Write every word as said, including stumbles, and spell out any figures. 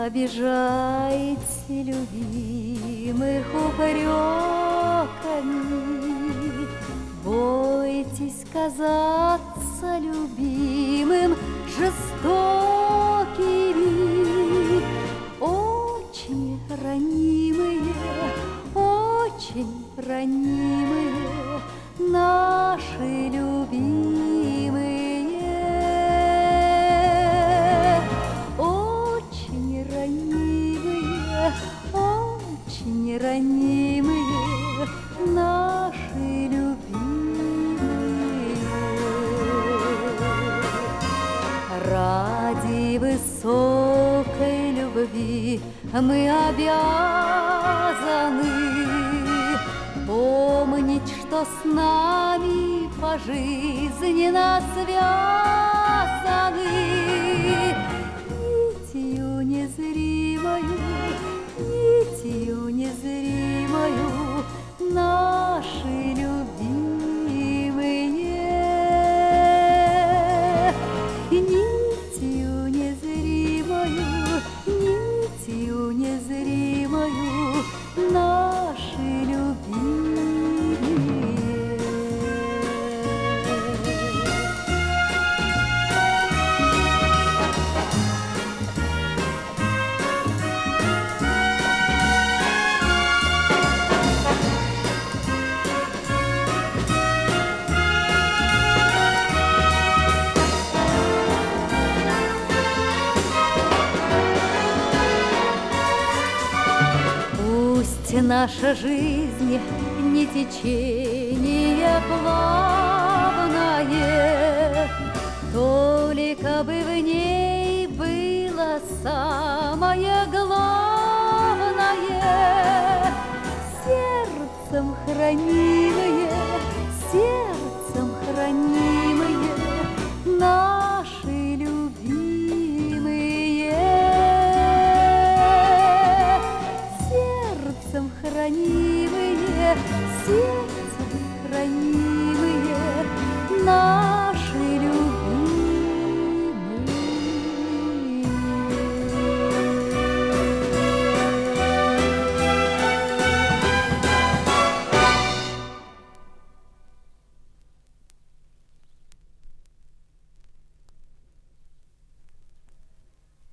обижайте любимых упреками, бойтесь казаться любимым жестокими. Очень ранимые, очень ранимые наши любимые. Очень ранимые, очень ранимые наши любимые. Ради высокой любви мы обязаны помнить, что с нами пожизненно связаны нитью незримою, нитью незримою наши любимые. Нитью незримою, нитью незримою наши любимые. Пусть наша жизнь не течение плавное, только бы в ней было самое главное, сердцем хранимые,